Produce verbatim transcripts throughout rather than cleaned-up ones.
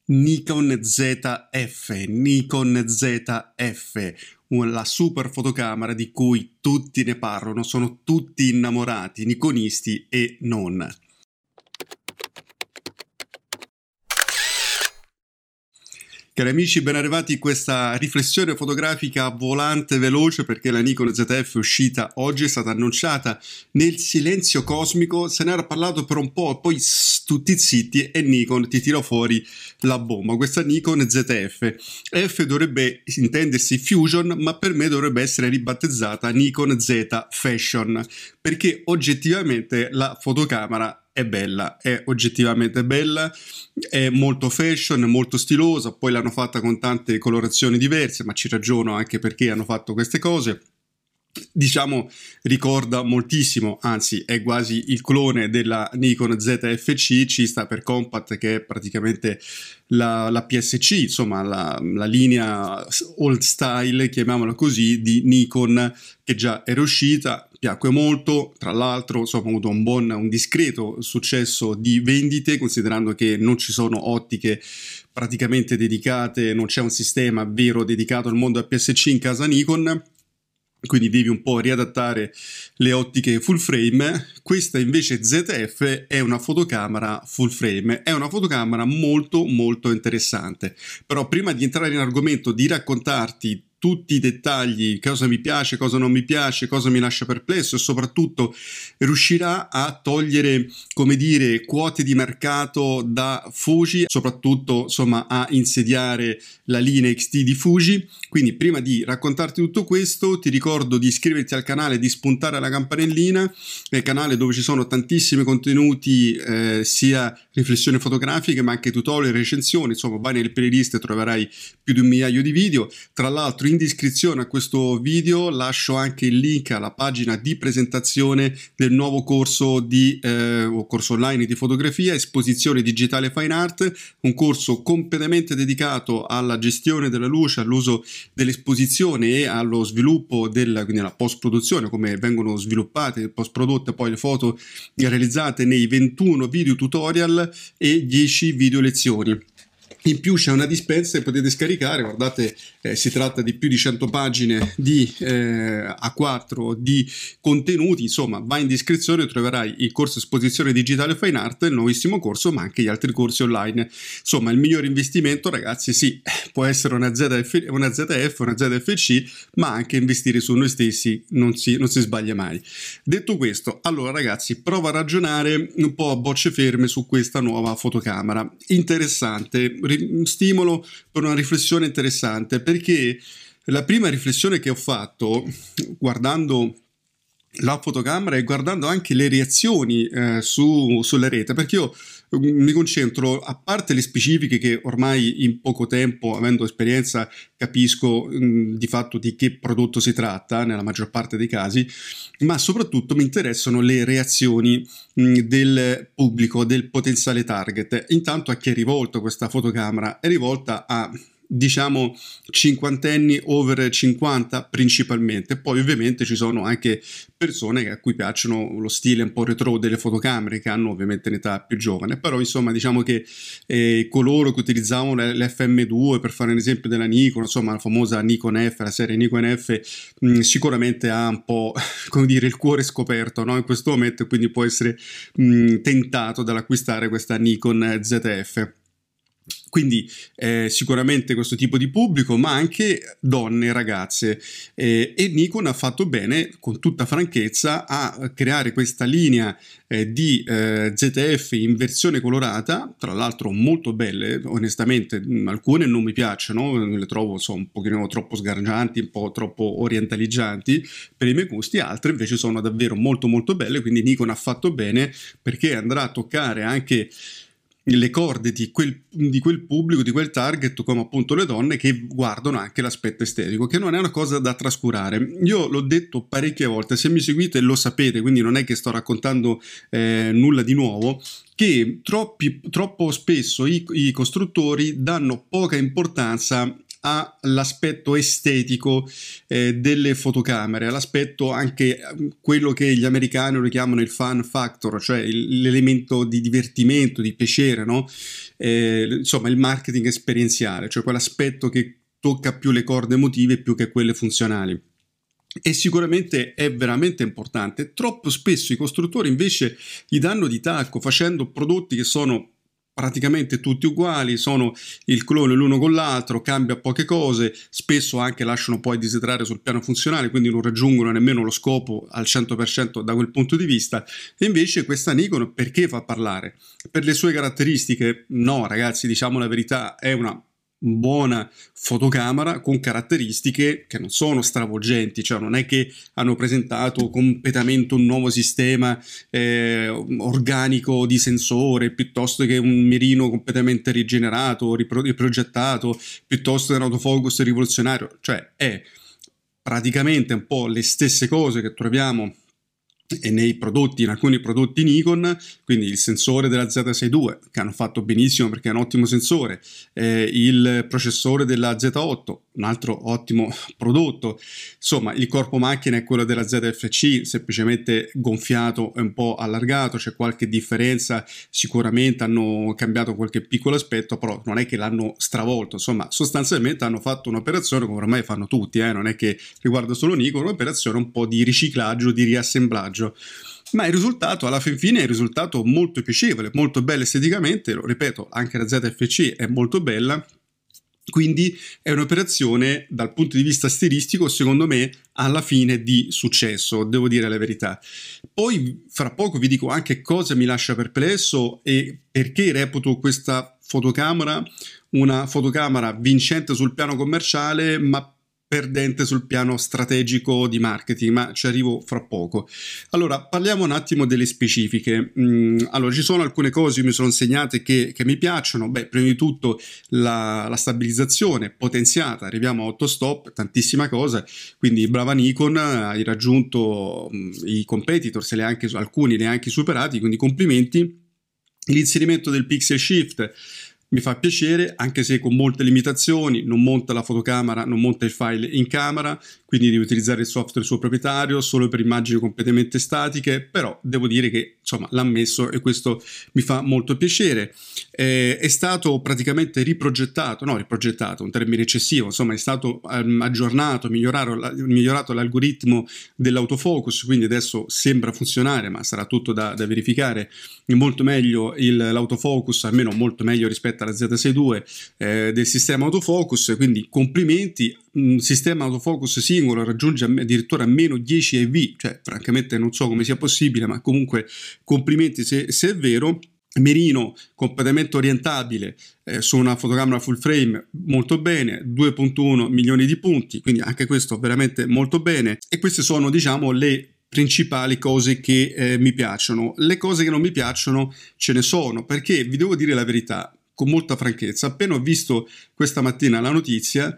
Nikon Z F, Nikon Z F, la super fotocamera di cui tutti ne parlano, sono tutti innamorati, nikonisti e non. Cari amici, ben arrivati in questa riflessione fotografica volante veloce, perché la Nikon Z F è uscita oggi, è stata annunciata nel silenzio cosmico, se ne era parlato per un po', poi tutti zitti e Nikon ti tira fuori la bomba. Questa Nikon Z F, F dovrebbe intendersi Fusion, ma per me dovrebbe essere ribattezzata Nikon Z Fashion, perché oggettivamente la fotocamera è bella, è oggettivamente bella, è molto fashion, molto stilosa, poi l'hanno fatta con tante colorazioni diverse, ma ci ragiono anche perché hanno fatto queste cose. Diciamo, ricorda moltissimo, anzi è quasi il clone della Nikon Z F C, ci sta per compact, che è praticamente la, la P S C, insomma la, la linea old style, chiamiamola così, di Nikon, che già era uscita, piacque molto, tra l'altro insomma ha avuto un buon, un discreto successo di vendite, considerando che non ci sono ottiche praticamente dedicate, non c'è un sistema vero dedicato al mondo A P S C in casa Nikon, quindi devi un po' riadattare le ottiche full frame. Questa invece Z F è una fotocamera full frame, è una fotocamera molto molto interessante. Però prima di entrare in argomento, di raccontarti tutti i dettagli, cosa mi piace, cosa non mi piace, cosa mi lascia perplesso e soprattutto riuscirà a togliere, come dire, quote di mercato da Fuji, soprattutto insomma a insediare la linea X T di Fuji. Quindi prima di raccontarti tutto questo ti ricordo di iscriverti al canale, di spuntare la campanellina, è il canale dove ci sono tantissimi contenuti, eh, sia riflessioni fotografiche ma anche tutorial, recensioni, insomma vai nelle playlist, troverai più di un migliaio di video. Tra l'altro in descrizione a questo video lascio anche il link alla pagina di presentazione del nuovo corso di eh, o corso online di fotografia, esposizione digitale fine art, un corso completamente dedicato alla gestione della luce, all'uso dell'esposizione e allo sviluppo della, quindi alla post produzione, come vengono sviluppate, post prodotte poi le foto realizzate nei ventuno video tutorial e dieci video lezioni. In più c'è una dispensa che potete scaricare, guardate, eh, si tratta di più di cento pagine di eh, A quattro di contenuti, insomma vai in descrizione e troverai il corso esposizione digitale fine art, il nuovissimo corso, ma anche gli altri corsi online. Insomma il migliore investimento, ragazzi, sì, può essere una Z F, una Z F, una Z F C, ma anche investire su noi stessi non si, non si sbaglia mai. Detto questo, allora ragazzi, prova a ragionare un po' a bocce ferme su questa nuova fotocamera. Interessante, stimolo per una riflessione interessante, perché la prima riflessione che ho fatto guardando la fotocamera e guardando anche le reazioni eh, su, sulla rete, perché io mi concentro, a parte le specifiche che ormai in poco tempo, avendo esperienza, capisco mh, di fatto di che prodotto si tratta nella maggior parte dei casi, ma soprattutto mi interessano le reazioni mh, del pubblico, del potenziale target. Intanto a chi è rivolta questa fotocamera? È rivolta a, diciamo, cinquantenni over cinquanta principalmente, poi ovviamente ci sono anche persone a cui piacciono lo stile un po' retro delle fotocamere, che hanno ovviamente un'età più giovane, però insomma diciamo che eh, coloro che utilizzavano l'F M due, per fare un esempio della Nikon, insomma la famosa Nikon F, la serie Nikon F, mh, sicuramente ha un po', come dire, il cuore scoperto, no? In questo momento, quindi può essere mh, tentato dall'acquistare questa Nikon Z F. Quindi eh, sicuramente questo tipo di pubblico, ma anche donne, ragazze, eh, e Nikon ha fatto bene, con tutta franchezza, a creare questa linea eh, di eh, Z F in versione colorata, tra l'altro molto belle, onestamente alcune non mi piacciono, le trovo so, un pochino troppo sgargianti, un po' troppo orientaleggianti per i miei gusti, altre invece sono davvero molto molto belle, quindi Nikon ha fatto bene perché andrà a toccare anche le corde di quel, di quel pubblico, di quel target, come appunto le donne, che guardano anche l'aspetto estetico, che non è una cosa da trascurare. Io l'ho detto parecchie volte, se mi seguite lo sapete, quindi non è che sto raccontando eh, nulla di nuovo, che troppi, troppo spesso i, i costruttori danno poca importanza all'aspetto estetico eh, delle fotocamere, all'aspetto anche quello che gli americani lo chiamano il fun factor, cioè il, l'elemento di divertimento, di piacere, no? Eh, insomma il marketing esperienziale, cioè quell'aspetto che tocca più le corde emotive più che quelle funzionali. E sicuramente è veramente importante. Troppo spesso i costruttori invece gli danno di tacco facendo prodotti che sono praticamente tutti uguali, sono il clone l'uno con l'altro, cambia poche cose, spesso anche lasciano poi desiderare sul piano funzionale, quindi non raggiungono nemmeno lo scopo al cento per cento da quel punto di vista. E invece questa Nikon perché fa parlare? Per le sue caratteristiche? No, ragazzi, diciamo la verità, è una buona fotocamera con caratteristiche che non sono stravolgenti, cioè non è che hanno presentato completamente un nuovo sistema eh, organico di sensore piuttosto che un mirino completamente rigenerato, ripro- riprogettato, piuttosto che un autofocus rivoluzionario, cioè è praticamente un po' le stesse cose che troviamo e nei prodotti, in alcuni prodotti Nikon, quindi il sensore della Z sesantadue che hanno fatto benissimo perché è un ottimo sensore, eh, il processore della Z otto, un altro ottimo prodotto, insomma il corpo macchina è quello della Z F C, semplicemente gonfiato e un po' allargato, c'è qualche differenza, sicuramente hanno cambiato qualche piccolo aspetto, però non è che l'hanno stravolto, insomma sostanzialmente hanno fatto un'operazione come ormai fanno tutti, eh, non è che riguarda solo Nikon, un'operazione un po' di riciclaggio, di riassemblaggio. Ma il risultato alla fin fine è un risultato molto piacevole, molto bello esteticamente, lo ripeto, anche la Z F C è molto bella, quindi è un'operazione dal punto di vista stilistico secondo me alla fine di successo, devo dire la verità. Poi fra poco vi dico anche cosa mi lascia perplesso e perché reputo questa fotocamera una fotocamera vincente sul piano commerciale ma perdente sul piano strategico di marketing, ma ci arrivo fra poco. Allora, parliamo un attimo delle specifiche. Mm, allora, ci sono alcune cose che mi sono segnate che, che mi piacciono. Beh, prima di tutto la, la stabilizzazione potenziata, arriviamo a otto stop, tantissima cosa, quindi brava Nikon, hai raggiunto mm, i competitors, le anche, alcuni li hai anche superati, quindi complimenti. L'inserimento del pixel shift mi fa piacere, anche se con molte limitazioni, non monta la fotocamera, non monta il file in camera, quindi devi utilizzare il software suo proprietario solo per immagini completamente statiche, però devo dire che insomma l'ha messo e questo mi fa molto piacere. Eh, è stato praticamente riprogettato, no riprogettato, un termine eccessivo, insomma è stato um, aggiornato, migliorato, migliorato l'algoritmo dell'autofocus, quindi adesso sembra funzionare, ma sarà tutto da, da verificare, molto meglio il, l'autofocus, almeno molto meglio rispetto alla Z sesantadue eh, del sistema autofocus, quindi complimenti. Un sistema autofocus singolo raggiunge addirittura meno dieci E V, cioè francamente non so come sia possibile, ma comunque complimenti se, se è vero. Mirino completamente orientabile eh, su una fotocamera full frame molto bene, due virgola uno milioni di punti, quindi anche questo veramente molto bene, e queste sono diciamo le principali cose che eh, mi piacciono. Le cose che non mi piacciono ce ne sono, perché vi devo dire la verità con molta franchezza, appena ho visto questa mattina la notizia,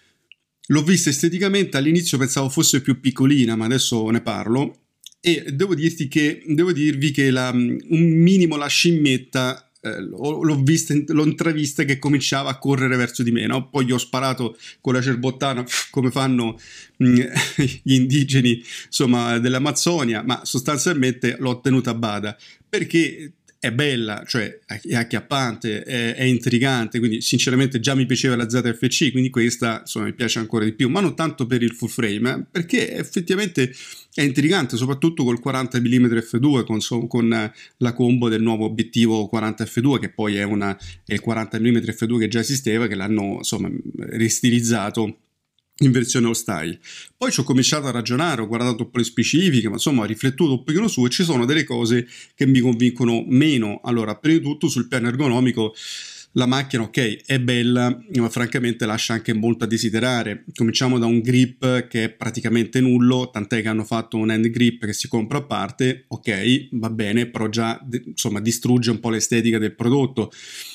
l'ho vista esteticamente, all'inizio pensavo fosse più piccolina, ma adesso ne parlo, e devo dirti che devo dirvi che la, un minimo la scimmetta eh, l'ho vista, l'ho intravista che cominciava a correre verso di me, no? Poi gli ho sparato con la cerbottana come fanno mh, gli indigeni insomma dell'Amazzonia, ma sostanzialmente l'ho tenuta a bada perché è bella, cioè è acchiappante, è, è intrigante, quindi sinceramente già mi piaceva la Z F C, quindi questa insomma mi piace ancora di più, ma non tanto per il full frame, eh, perché effettivamente è intrigante, soprattutto col quaranta millimetri effe due, con, con la combo del nuovo obiettivo quaranta effe due, che poi è, una, è il quaranta millimetri effe due che già esisteva, che l'hanno insomma ristilizzato in versione all style. Poi ci ho cominciato a ragionare, ho guardato un po' le specifiche, ma insomma ho riflettuto un pochino su e ci sono delle cose che mi convincono meno. Allora, prima di tutto sul piano ergonomico la macchina, ok, è bella, ma francamente lascia anche molto a desiderare. Cominciamo da un grip che è praticamente nullo, tant'è che hanno fatto un hand grip che si compra a parte, ok, va bene, però già insomma distrugge un po' l'estetica del prodotto.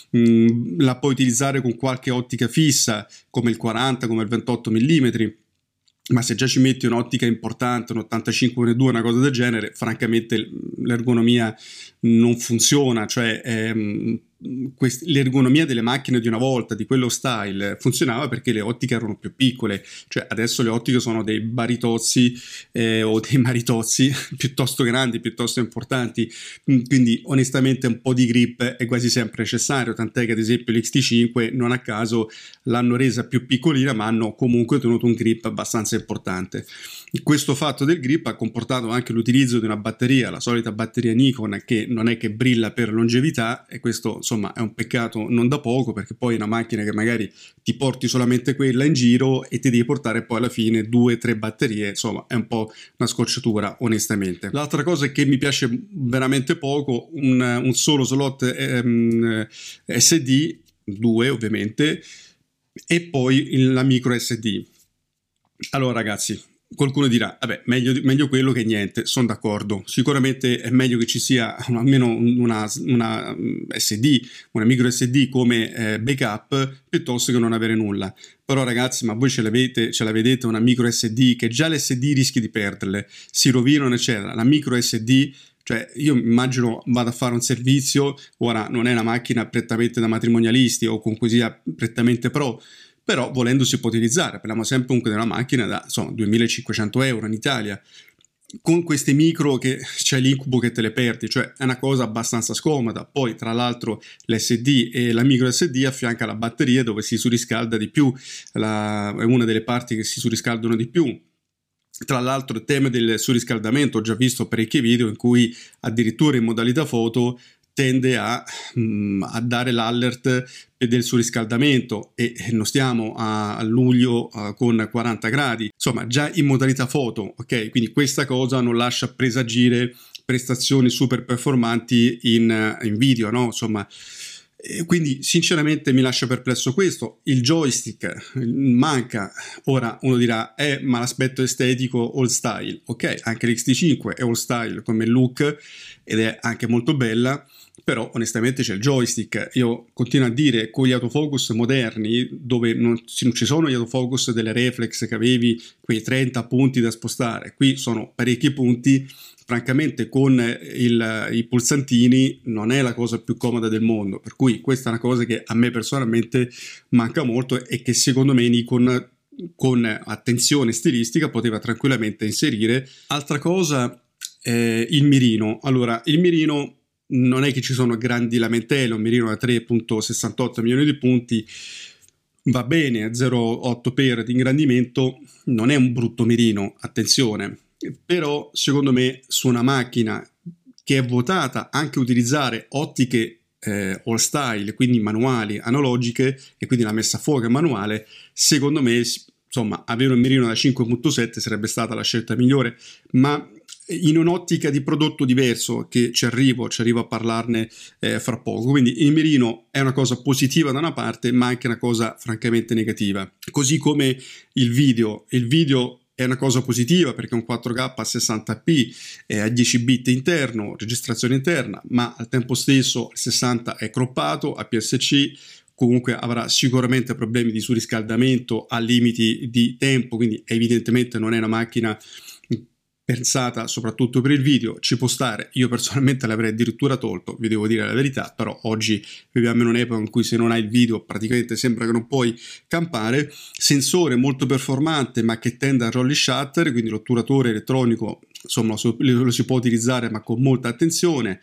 Mm, la puoi utilizzare con qualche ottica fissa, come il quaranta, come il ventotto millimetri, ma se già ci metti un'ottica importante, un ottantacinque uno virgola due, una cosa del genere, francamente l'ergonomia non funziona, cioè è quest- l'ergonomia delle macchine di una volta, di quello style, funzionava perché le ottiche erano più piccole, cioè adesso le ottiche sono dei baritozzi eh, o dei maritozzi piuttosto grandi, piuttosto importanti, quindi onestamente un po' di grip è quasi sempre necessario, tant'è che ad esempio l'X T cinque non a caso l'hanno resa più piccolina, ma hanno comunque tenuto un grip abbastanza importante. Questo fatto del grip ha comportato anche l'utilizzo di una batteria, la solita batteria Nikon, che non è che brilla per longevità, e questo insomma è un peccato non da poco, perché poi è una macchina che magari ti porti solamente quella in giro e ti devi portare poi alla fine due o tre batterie, insomma è un po' una scocciatura onestamente. L'altra cosa è che mi piace veramente poco un, un solo slot ehm, S D, due ovviamente, e poi la micro S D. Allora ragazzi, qualcuno dirà, vabbè, meglio, meglio quello che niente, sono d'accordo, sicuramente è meglio che ci sia almeno una, una S D, una micro S D come eh, backup, piuttosto che non avere nulla. Però ragazzi, ma voi ce l'avete, ce la vedete una micro S D, che già le S D rischi di perderle, si rovinano eccetera, la micro S D... Cioè io immagino vado a fare un servizio, ora non è una macchina prettamente da matrimonialisti o comunque sia prettamente pro, però volendo si può utilizzare, parliamo sempre comunque di una macchina da insomma duemilacinquecento euro in Italia, con queste micro che c'è l'incubo che te le perdi, cioè è una cosa abbastanza scomoda. Poi tra l'altro l'S D e la micro S D affianca la batteria dove si surriscalda di più, la, è una delle parti che si surriscaldano di più. Tra l'altro il tema del surriscaldamento, ho già visto parecchi video in cui addirittura in modalità foto tende a, mm, a dare l'alert del surriscaldamento, e non stiamo a, a luglio uh, con quaranta gradi, insomma già in modalità foto, ok? Quindi questa cosa non lascia presagire prestazioni super performanti in, in video, no? Insomma, e quindi sinceramente mi lascia perplesso questo. Il joystick manca, ora uno dirà eh ma l'aspetto estetico all style, ok, anche l'X T cinque è all style come look ed è anche molto bella, però onestamente c'è il joystick. Io continuo a dire, con gli autofocus moderni dove non ci sono gli autofocus delle reflex che avevi quei trenta punti da spostare, qui sono parecchi punti. Francamente con il, i pulsantini non è la cosa più comoda del mondo, per cui questa è una cosa che a me personalmente manca molto e che secondo me Nikon con attenzione stilistica poteva tranquillamente inserire. Altra cosa, eh, il mirino. Allora, il mirino non è che ci sono grandi lamentele, un mirino da tre virgola sessantotto milioni di punti va bene, a zero virgola otto per di ingrandimento, non è un brutto mirino, attenzione. Però secondo me su una macchina che è votata anche a utilizzare ottiche eh, all style, quindi manuali, analogiche, e quindi la messa a fuoco è manuale, secondo me insomma avere un mirino da cinque virgola sette sarebbe stata la scelta migliore, ma in un'ottica di prodotto diverso, che ci arrivo, ci arrivo a parlarne eh, fra poco. Quindi il mirino è una cosa positiva da una parte, ma anche una cosa francamente negativa, così come il video. Il video è una cosa positiva perché è un quattro K a sessanta p, è a dieci bit interno, registrazione interna, ma al tempo stesso il sessanta è croppato, A P S C, comunque avrà sicuramente problemi di surriscaldamento a limiti di tempo, quindi evidentemente non è una macchina pensata soprattutto per il video. Ci può stare, io personalmente l'avrei addirittura tolto, vi devo dire la verità, però oggi viviamo in un'epoca in cui se non hai il video praticamente sembra che non puoi campare. Sensore molto performante ma che tende a rolling shutter, quindi l'otturatore elettronico insomma lo si può utilizzare ma con molta attenzione.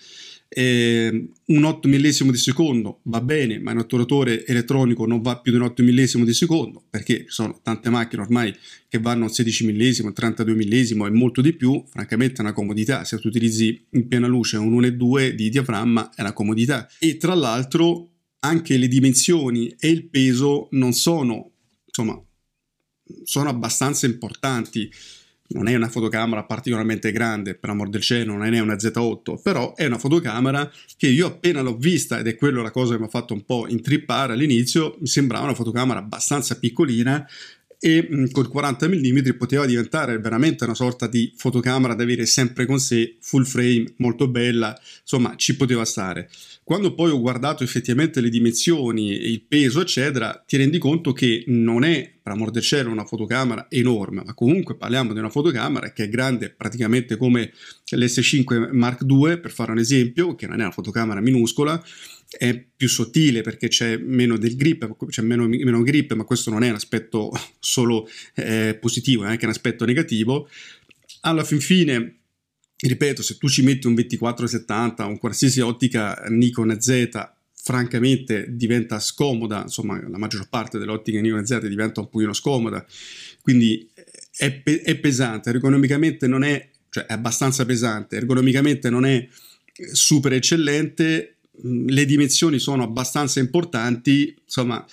Eh, un otto millesimo di secondo va bene, ma in otturatore elettronico non va più di un otto millesimo di secondo, perché ci sono tante macchine ormai che vanno a sedici millesimo, trentadue millesimo e molto di più. Francamente è una comodità, se tu utilizzi in piena luce un uno virgola due di diaframma è una comodità. E tra l'altro anche le dimensioni e il peso non sono, insomma, sono abbastanza importanti. Non è una fotocamera particolarmente grande, per amor del cielo, non è una Z otto, però è una fotocamera che io appena l'ho vista, ed è quello la cosa che mi ha fatto un po' intrippare all'inizio, mi sembrava una fotocamera abbastanza piccolina e mh, con quaranta millimetri poteva diventare veramente una sorta di fotocamera da avere sempre con sé, full frame, molto bella, insomma ci poteva stare. Quando poi ho guardato effettivamente le dimensioni, il peso eccetera, ti rendi conto che non è, per amor del cielo, una fotocamera enorme, ma comunque parliamo di una fotocamera che è grande praticamente come l'S cinque Mark due, per fare un esempio, che non è una fotocamera minuscola, è più sottile perché c'è meno del grip, c'è meno, meno grip, ma questo non è un aspetto solo eh, positivo, è anche un aspetto negativo. Alla fin fine, ripeto, se tu ci metti un ventiquattro settanta, un qualsiasi ottica Nikon Z, francamente diventa scomoda, insomma la maggior parte delle ottiche Nikon Z diventa un pochino scomoda, quindi è, pe- è pesante, ergonomicamente non è, cioè è abbastanza pesante, ergonomicamente non è super eccellente, le dimensioni sono abbastanza importanti, insomma,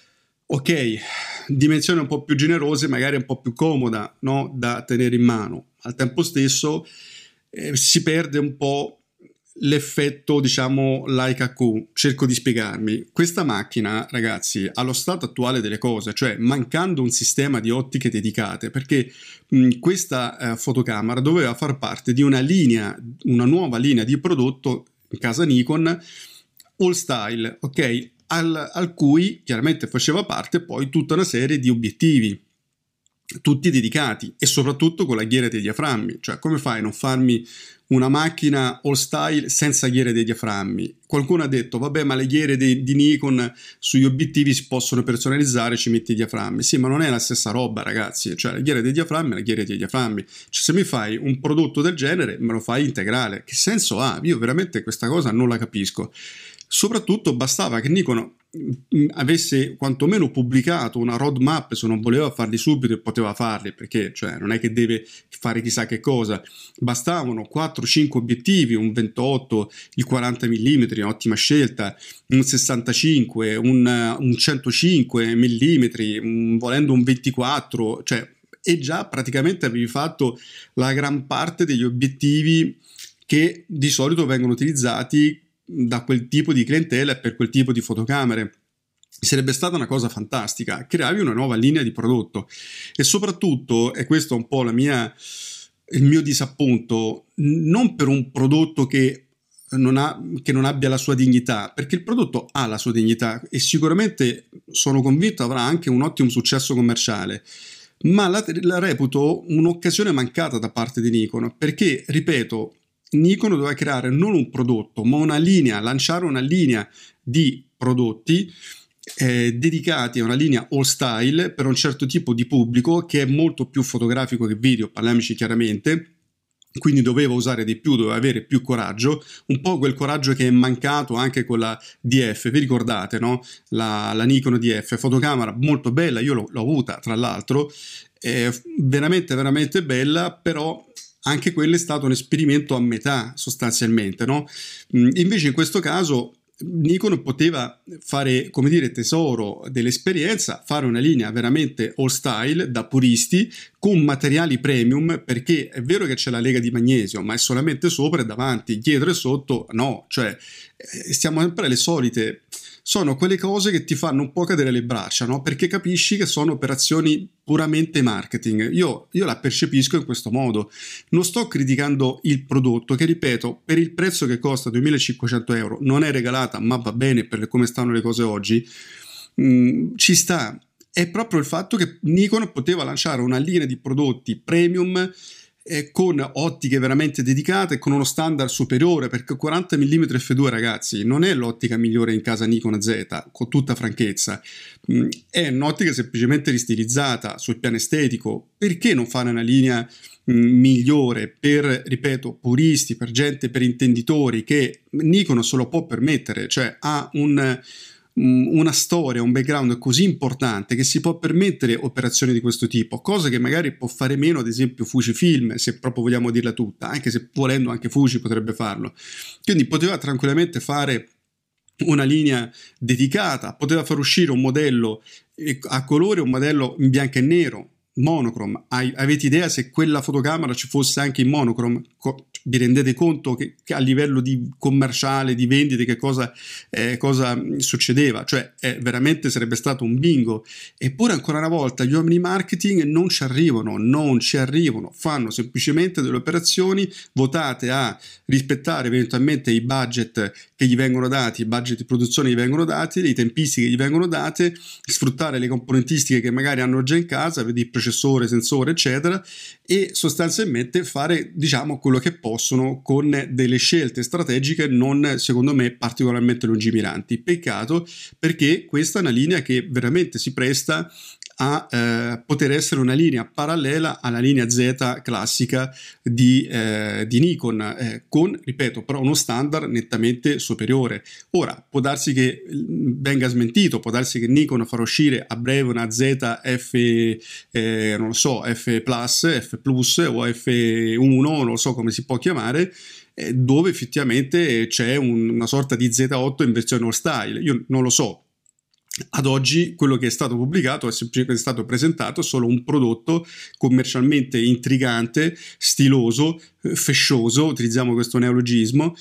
ok, dimensioni un po' più generose, magari un po' più comoda, no, da tenere in mano. Al tempo stesso eh, si perde un po' l'effetto, diciamo, Leica Q. Cerco di spiegarmi. Questa macchina, ragazzi, allo stato attuale delle cose, cioè mancando un sistema di ottiche dedicate, perché mh, questa eh, fotocamera doveva far parte di una linea, una nuova linea di prodotto in casa Nikon, all style, ok? Al, al cui chiaramente faceva parte poi tutta una serie di obiettivi, tutti dedicati e soprattutto con la ghiera dei diaframmi. Cioè, come fai a non farmi una macchina all style senza ghiere dei diaframmi? Qualcuno ha detto vabbè, ma le ghiere di, di Nikon sugli obiettivi si possono personalizzare, ci metti i diaframmi. Sì, ma non è la stessa roba, ragazzi. Cioè, la ghiera dei diaframmi è la ghiera dei diaframmi. Cioè, se mi fai un prodotto del genere me lo fai integrale. Che senso ha? Io veramente questa cosa non la capisco. Soprattutto bastava che Nikon avesse quantomeno pubblicato una roadmap, se non voleva farli subito e poteva farli, perché cioè, non è che deve fare chissà che cosa, bastavano quattro cinque obiettivi, un ventotto, il quaranta millimetri, ottima scelta, un sessantacinque, un, un centocinque millimetri, un, volendo un ventiquattro, cioè, e già praticamente avevi fatto la gran parte degli obiettivi che di solito vengono utilizzati da quel tipo di clientela e per quel tipo di fotocamere. Sarebbe stata una cosa fantastica, creavi una nuova linea di prodotto e soprattutto, e questo è un po' la mia, il mio disappunto, non per un prodotto che non, ha, che non abbia la sua dignità, perché il prodotto ha la sua dignità e sicuramente sono convinto avrà anche un ottimo successo commerciale, ma la, la reputo un'occasione mancata da parte di Nikon, perché, ripeto, Nikon doveva creare non un prodotto, ma una linea, lanciare una linea di prodotti eh, dedicati a una linea all style per un certo tipo di pubblico che è molto più fotografico che video, parliamoci chiaramente. Quindi doveva usare di più, doveva avere più coraggio, un po' quel coraggio che è mancato anche con la D F, vi ricordate, no? La, la Nikon D F, fotocamera molto bella, io l'ho, l'ho avuta tra l'altro, è veramente veramente bella, però anche quello è stato un esperimento a metà sostanzialmente, no? Invece in questo caso Nikon poteva fare, come dire, tesoro dell'esperienza, fare una linea veramente all style da puristi con materiali premium, perché è vero che c'è la lega di magnesio, ma è solamente sopra e davanti, dietro e sotto no, cioè stiamo sempre alle solite. Sono quelle cose che ti fanno un po' cadere le braccia, no? Perché capisci che sono operazioni puramente marketing. Io, io la percepisco in questo modo. Non sto criticando il prodotto, che ripeto, per il prezzo che costa duemilacinquecento euro, non è regalata, ma va bene per le, come stanno le cose oggi, mh, ci sta. È proprio il fatto che Nikon poteva lanciare una linea di prodotti premium Eh, con ottiche veramente dedicate, con uno standard superiore, perché quaranta millimetri effe due, ragazzi, non è l'ottica migliore in casa Nikon Z, con tutta franchezza, mm, è un'ottica semplicemente ristilizzata sul piano estetico. Perché non fare una linea mm, migliore per, ripeto, puristi, per gente, per intenditori, che Nikon se lo può permettere, cioè ha un una storia, un background così importante che si può permettere operazioni di questo tipo, cosa che magari può fare meno ad esempio Fujifilm, se proprio vogliamo dirla tutta, anche se volendo anche Fuji potrebbe farlo. Quindi poteva tranquillamente fare una linea dedicata, poteva far uscire un modello a colore, un modello in bianco e nero, monochrome. Avete idea se quella fotocamera ci fosse anche in monochrome? Vi rendete conto che, che a livello di commerciale, di vendite, che cosa, eh, cosa succedeva? Cioè eh, veramente sarebbe stato un bingo. Eppure ancora una volta gli uomini marketing non ci arrivano, non ci arrivano, fanno semplicemente delle operazioni votate a rispettare eventualmente i budget che gli vengono dati, i budget di produzione che gli vengono dati, le tempistiche che gli vengono date, sfruttare le componentistiche che magari hanno già in casa, vedi il processore, sensore, eccetera, e sostanzialmente fare, diciamo, quello che possono con delle scelte strategiche non, secondo me, particolarmente lungimiranti. Peccato, perché questa è una linea che veramente si presta a eh, poter essere una linea parallela alla linea Z classica di, eh, di Nikon, eh, con, ripeto, però uno standard nettamente superiore. Ora, può darsi che venga smentito, può darsi che Nikon farà uscire a breve una Z F, eh, non lo so, F Plus, F Plus o F uno, non lo so come si può chiamare, eh, dove effettivamente c'è un, una sorta di Z otto in versione all style. Io non lo so. Ad oggi quello che è stato pubblicato è semplicemente stato presentato solo un prodotto commercialmente intrigante, stiloso, fescioso, utilizziamo questo neologismo,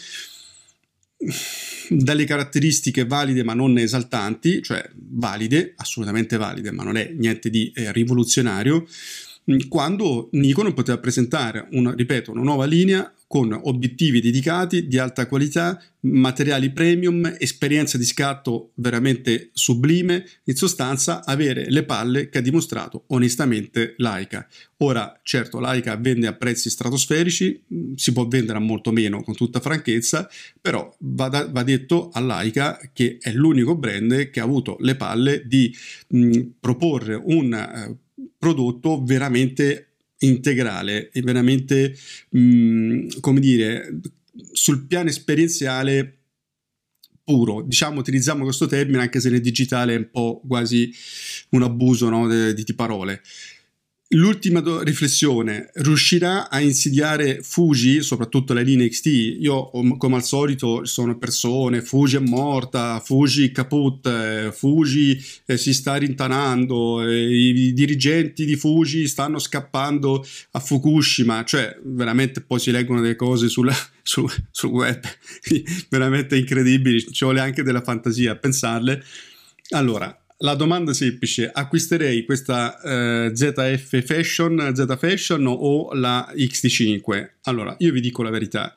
dalle caratteristiche valide ma non esaltanti, cioè valide, assolutamente valide, ma non è niente di eh, rivoluzionario, quando Nikon poteva presentare, una, ripeto, una nuova linea con obiettivi dedicati di alta qualità, materiali premium, esperienza di scatto veramente sublime, in sostanza avere le palle che ha dimostrato onestamente Leica. Ora, certo, Leica vende a prezzi stratosferici, si può vendere a molto meno con tutta franchezza, però va, da, va detto a Leica che è l'unico brand che ha avuto le palle di mh, proporre un uh, prodotto veramente integrale e veramente, mh, come dire, sul piano esperienziale puro, diciamo, utilizziamo questo termine anche se nel digitale è un po' quasi un abuso, no, di, di parole. L'ultima do- riflessione, riuscirà a insidiare Fuji, soprattutto la linea X T? Io, come al solito, sono persone, Fuji è morta, Fuji caput, eh, Fuji eh, si sta rintanando, eh, i dirigenti di Fuji stanno scappando a Fukushima, cioè veramente poi si leggono delle cose sulla, sul, sul web veramente incredibili, ci vuole anche della fantasia a pensarle. Allora, la domanda è semplice: acquisterei questa eh, Z F Fashion, Z Fashion o la X T cinque? Allora, io vi dico la verità.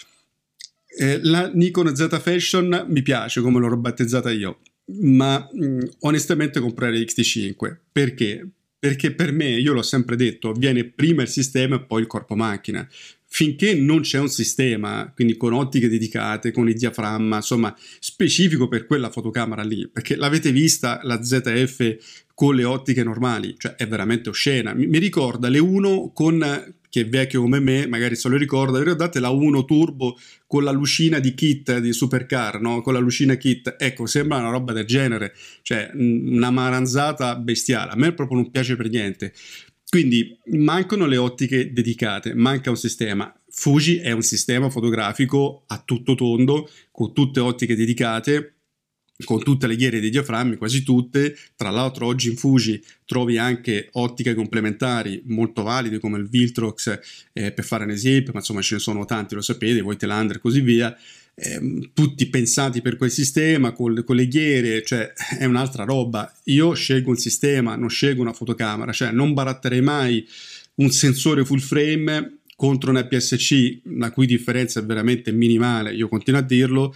Eh, la Nikon Z Fashion mi piace come l'ho battezzata io, ma mh, onestamente comprerei X T cinque. Perché? Perché per me, io l'ho sempre detto, viene prima il sistema e poi il corpo macchina. Finché non c'è un sistema, quindi con ottiche dedicate, con il diaframma, insomma, specifico per quella fotocamera lì, perché l'avete vista la Z F con le ottiche normali, cioè è veramente oscena. Mi, mi ricorda le uno con, chi è vecchio come me, magari se lo ricorda, vi ricordate la uno Turbo con la lucina di kit di Supercar, no? Con la lucina kit, ecco, sembra una roba del genere, cioè una maranzata bestiale. A me proprio non piace per niente. Quindi mancano le ottiche dedicate, manca un sistema. Fuji è un sistema fotografico a tutto tondo, con tutte ottiche dedicate, con tutte le ghiere dei diaframmi, quasi tutte. Tra l'altro oggi in Fuji trovi anche ottiche complementari molto valide come il Viltrox, eh, per fare un esempio, ma insomma ce ne sono tanti, lo sapete, Voigtlander e così via. Eh, tutti pensati per quel sistema con, con le ghiere, cioè è un'altra roba. Io scelgo un sistema, non scelgo una fotocamera, cioè non baratterei mai un sensore full frame contro un A P S C, la cui differenza è veramente minimale, io continuo a dirlo,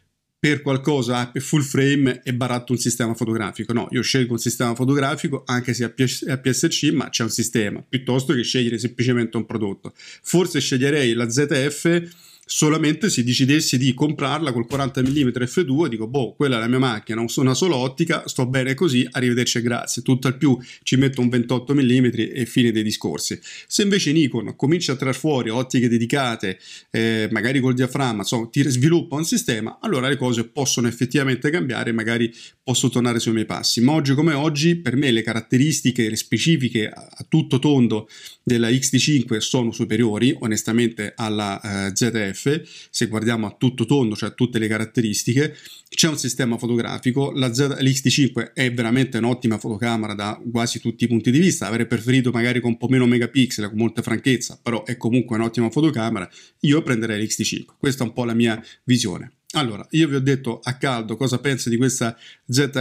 per qualcosa full frame e baratto un sistema fotografico. No, io scelgo un sistema fotografico anche se è A P S C, ma c'è un sistema, piuttosto che scegliere semplicemente un prodotto. Forse sceglierei la Z F solamente se decidessi di comprarla col quaranta millimetri effe due, dico boh, quella è la mia macchina, una sola ottica, sto bene così, arrivederci e grazie, tutto al più ci metto un ventotto millimetri e fine dei discorsi. Se invece Nikon comincia a tirar fuori ottiche dedicate, eh, magari col diaframma, insomma, ti sviluppa un sistema, allora le cose possono effettivamente cambiare e magari posso tornare sui miei passi. Ma oggi come oggi, per me le caratteristiche, le specifiche a, a tutto tondo della X T cinque sono superiori onestamente alla uh, Z F. Se guardiamo a tutto tondo, cioè a tutte le caratteristiche, c'è un sistema fotografico, la Z, l'X T cinque è veramente un'ottima fotocamera da quasi tutti i punti di vista, avrei preferito magari con un po' meno megapixel, con molta franchezza, però è comunque un'ottima fotocamera. Io prenderei l'X T cinque, questa è un po' la mia visione. Allora, io vi ho detto a caldo cosa penso di questa Z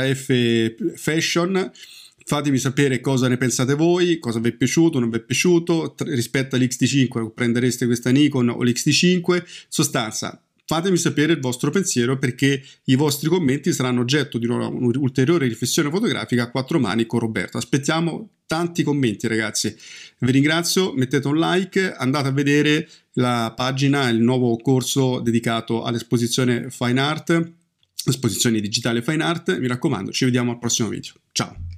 F Fashion. Fatemi sapere cosa ne pensate voi, cosa vi è piaciuto, non vi è piaciuto, rispetto all'X T cinque prendereste questa Nikon o l'X T cinque. Sostanza, fatemi sapere il vostro pensiero, perché i vostri commenti saranno oggetto di un'ulteriore riflessione fotografica a quattro mani con Roberto. Aspettiamo tanti commenti ragazzi. Vi ringrazio, mettete un like, andate a vedere la pagina, il nuovo corso dedicato all'esposizione Fine Art, esposizione digitale Fine Art. Mi raccomando, ci vediamo al prossimo video. Ciao!